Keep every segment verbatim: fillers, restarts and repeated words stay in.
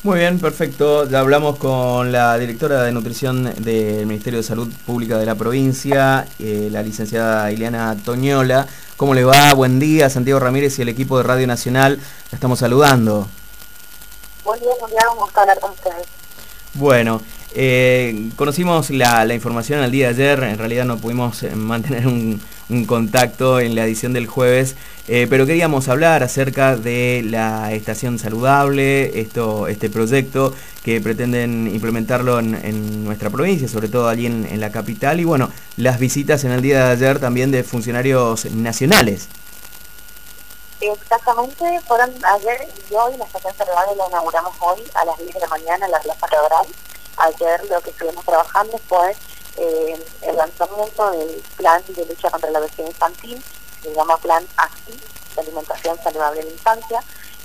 Muy bien, perfecto. Ya hablamos con la directora de nutrición del Ministerio de Salud Pública de la provincia, eh, la licenciada Ileana Toñola. ¿Cómo le va? Buen día, Santiago Ramírez y el equipo de Radio Nacional. La estamos saludando. Buen día, buen día, un gusto hablar con ustedes. Bueno, eh, conocimos la, la información el día de ayer, en realidad no pudimos eh, mantener un, un contacto en la edición del jueves, eh, pero queríamos hablar acerca de la estación saludable, esto, este proyecto que pretenden implementarlo en, en nuestra provincia, sobre todo allí en, en la capital, y bueno, las visitas en el día de ayer también de funcionarios nacionales. Exactamente, fueron ayer y hoy, la estación saludable la inauguramos hoy a las diez de la mañana en la Plaza Rodral. Ayer lo que estuvimos trabajando fue eh, el lanzamiento del plan de lucha contra la obesidad infantil, que se llama Plan ASI, de alimentación saludable en la infancia,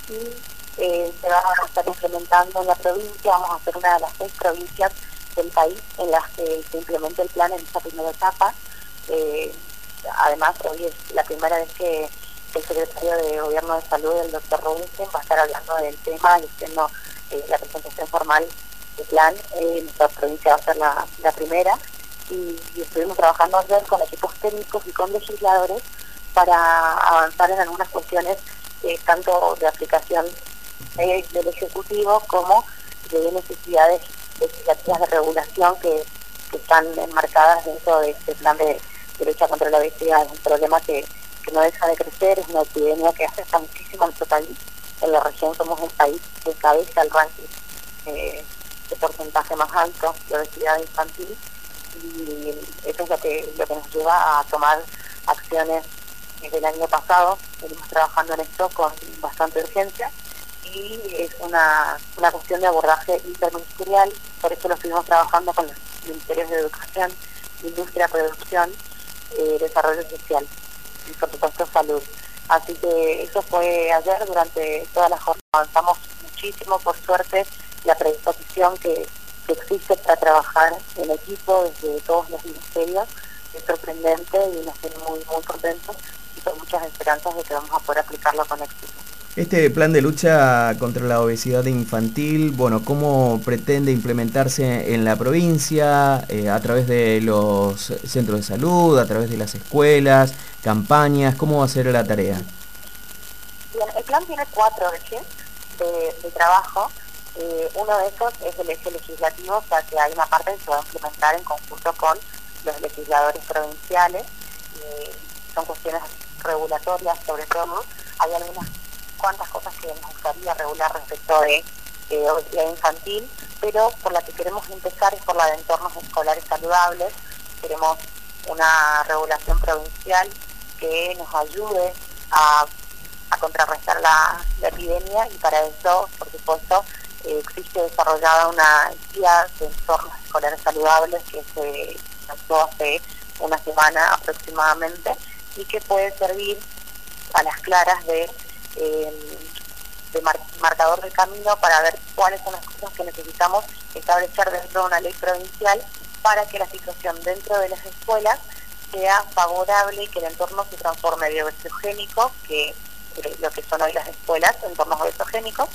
y eh, se va a estar implementando en la provincia. Vamos a ser una de las seis provincias del país en las que se implemente el plan en esta primera etapa. Eh, además, hoy es la primera vez que el secretario de Gobierno de Salud, el doctor Robinson, va a estar hablando del tema y haciendo eh, la presentación formal del plan. Eh, nuestra provincia va a ser la, la primera y, y estuvimos trabajando ayer con equipos técnicos y con legisladores para avanzar en algunas cuestiones eh, tanto de aplicación eh, del Ejecutivo como de necesidades legislativas de regulación que, que están enmarcadas dentro de este plan de, de lucha contra la obesidad. Es un problema que que no deja de crecer, es una epidemia que afecta muchísimo a nuestro país. En la región somos el país que encabeza el ranking eh, de porcentaje más alto de obesidad infantil, y eso es lo que, lo que nos lleva a tomar acciones. Desde el año pasado venimos trabajando en esto con bastante urgencia y es una, una cuestión de abordaje interministerial. Por eso lo estuvimos trabajando con los ministerios de Educación, Industria, Producción, eh, Desarrollo Social y por supuesto salud. Así que eso fue ayer. Durante toda la jornada avanzamos muchísimo, por suerte la predisposición que, que existe para trabajar en equipo desde todos los ministerios es sorprendente y nos tiene muy muy contentos y con muchas esperanzas de que vamos a poder aplicarlo con éxito. Este plan de lucha contra la obesidad infantil, bueno, ¿cómo pretende implementarse en la provincia, eh, a través de los centros de salud, a través de las escuelas, campañas? ¿Cómo va a ser la tarea? Bien, el plan tiene cuatro ejes de, de trabajo. Eh, uno de esos es el eje legislativo, o sea que hay una parte que se va a implementar en conjunto con los legisladores provinciales. Eh, son cuestiones regulatorias sobre todo. Hay algunas cuantas cosas que nos gustaría regular respecto de eh, obesidad infantil, pero por la que queremos empezar es por la de entornos escolares saludables. Queremos una regulación provincial que nos ayude a, a contrarrestar la, la epidemia, y para eso, por supuesto, eh, existe desarrollada una guía de entornos escolares saludables que se lanzó hace una semana aproximadamente y que puede servir a las claras de Eh, de mar, marcador de camino para ver cuáles son las cosas que necesitamos establecer dentro de una ley provincial para que la situación dentro de las escuelas sea favorable y que el entorno se transforme de obesogénico, que eh, lo que son hoy las escuelas, entornos obesogénicos,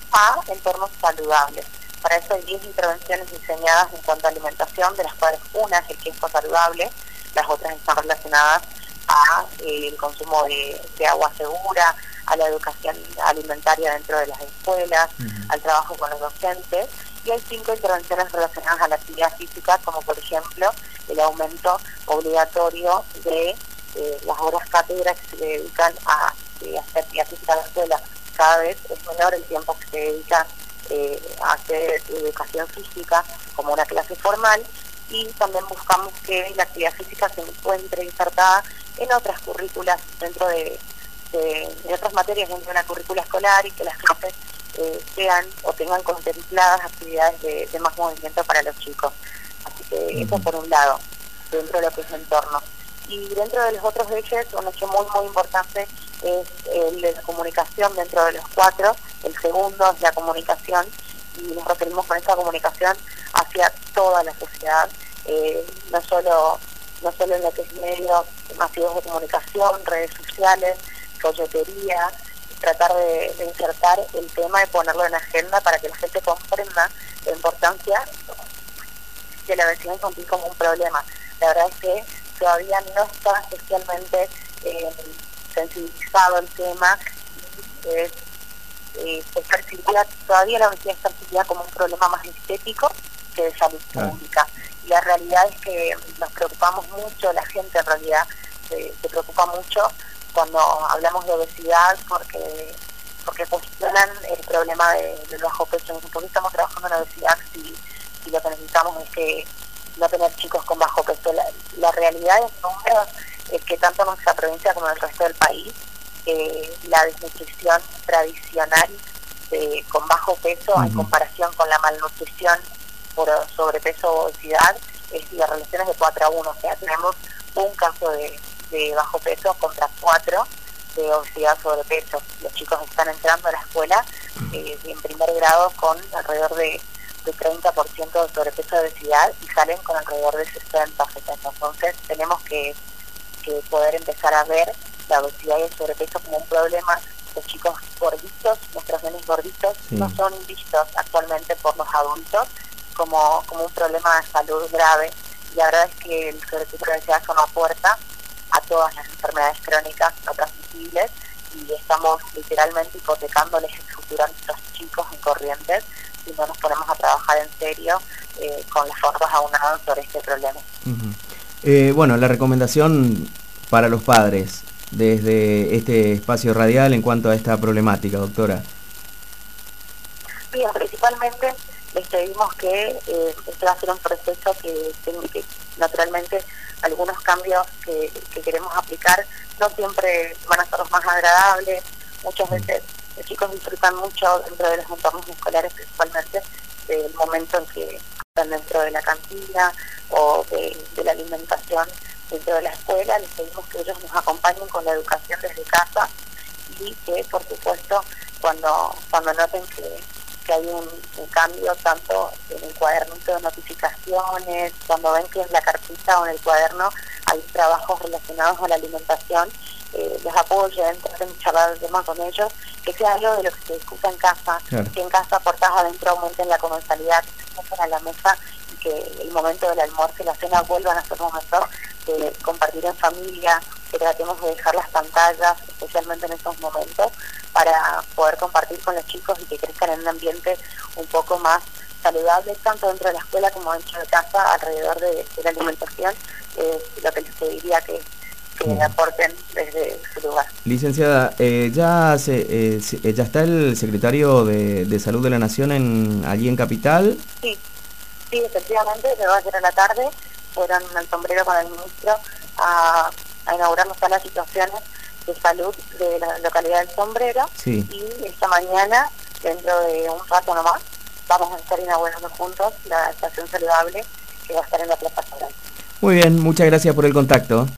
a entornos saludables. Para eso hay diez intervenciones diseñadas en cuanto a alimentación, de las cuales una es el tiempo saludable, las otras están relacionadas a eh, el consumo de, de agua segura, a la educación alimentaria dentro de las escuelas, uh-huh. al trabajo con los docentes, y hay cinco intervenciones relacionadas a la actividad física, como por ejemplo el aumento obligatorio de eh, las horas cátedra que se dedican a, eh, hacer actividad física en la escuela. Cada vez es menor el tiempo que se dedica eh, a hacer educación física como una clase formal, y también buscamos que la actividad física se encuentre insertada en otras currículas dentro de De, de otras materias dentro de una currícula escolar, y que las clases eh, sean o tengan contempladas actividades de, de más movimiento para los chicos. Así que uh-huh. eso por un lado, dentro de lo que es entorno. Y dentro de los otros ejes, un hecho muy muy importante es el de la comunicación dentro de los cuatro. El segundo es la comunicación, y nos referimos con esta comunicación hacia toda la sociedad, eh, no solo no solo en lo que es medios masivos de comunicación, redes sociales, folletería, tratar de, de insertar el tema y ponerlo en agenda para que la gente entienda la importancia de la obesidad infantil como un problema. La verdad es que todavía no está especialmente eh, sensibilizado el tema y eh, eh, se percibía, todavía la obesidad está percibida como un problema más estético que de salud Claro. pública. Y la realidad es que nos preocupamos mucho, la gente en realidad se, se preocupa mucho cuando hablamos de obesidad porque porque cuestionan el problema de, del bajo peso. ¿Por qué estamos trabajando en obesidad si, si lo que necesitamos es que no tener chicos con bajo peso? La, la realidad de los números es que tanto en nuestra provincia como en el resto del país, eh, la desnutrición tradicional de, con bajo peso uh-huh. en comparación con la malnutrición por sobrepeso o obesidad, es, la relación es de cuatro a uno, o sea, tenemos un caso de, de bajo peso contra cuatro de obesidad sobrepeso. Los chicos están entrando a la escuela eh, en primer grado con alrededor de, de treinta por ciento de sobrepeso de obesidad y salen con alrededor de sesenta, setenta. Entonces tenemos que, que poder empezar a ver la obesidad y el sobrepeso como un problema. Los chicos gorditos, nuestros nenes gorditos, sí. no son vistos actualmente por los adultos como, como un problema de salud grave. Y la verdad es que el sobrepeso y la obesidad son una puerta a todas las enfermedades crónicas no transmisibles y estamos literalmente hipotecándoles el futuro a nuestros chicos en Corrientes si no nos ponemos a trabajar en serio eh, con las fuerzas aunadas sobre este problema. Uh-huh. eh, bueno, la recomendación para los padres desde este espacio radial en cuanto a esta problemática, doctora. Bien, principalmente les pedimos que eh, este va a ser un proceso que, que naturalmente algunos cambios que, que queremos aplicar no siempre van a ser los más agradables. Muchas veces los chicos disfrutan mucho dentro de los entornos escolares, principalmente del momento en que están dentro de la cantina o de, de la alimentación dentro de la escuela. Les pedimos que ellos nos acompañen con la educación desde casa y que, por supuesto, cuando cuando noten que que hay un, un cambio tanto en el cuadernito de notificaciones, cuando ven que en la carpeta o en el cuaderno hay trabajos relacionados a la alimentación, eh, les apoyen, traten de charlar el tema con ellos, que sea algo de lo que se discuta en casa, claro. que en casa puertas adentro aumenten la comensalidad, que se sienten a la mesa y que el momento del almuerzo y la cena vuelvan a ser momentos de compartir en familia, que tratemos de dejar las pantallas, especialmente en estos momentos, para poder compartir con los chicos y que crezcan en un ambiente un poco más saludable, tanto dentro de la escuela como dentro de casa, alrededor de, de la alimentación, eh, lo que les pediría que, que uh-huh. aporten desde su lugar. Licenciada, eh, ya se, eh, ya está el secretario de, de Salud de la Nación en allí en Capital. Sí, sí, efectivamente, se va a hacer a la tarde, fueron al sombrero con el ministro a, a inaugurar todas las situaciones de salud de la localidad del Sombrero, sí. y esta mañana, dentro de un rato nomás, vamos a estar inaugurando juntos la estación saludable que va a estar en la Plaza Foral. Muy bien, muchas gracias por el contacto.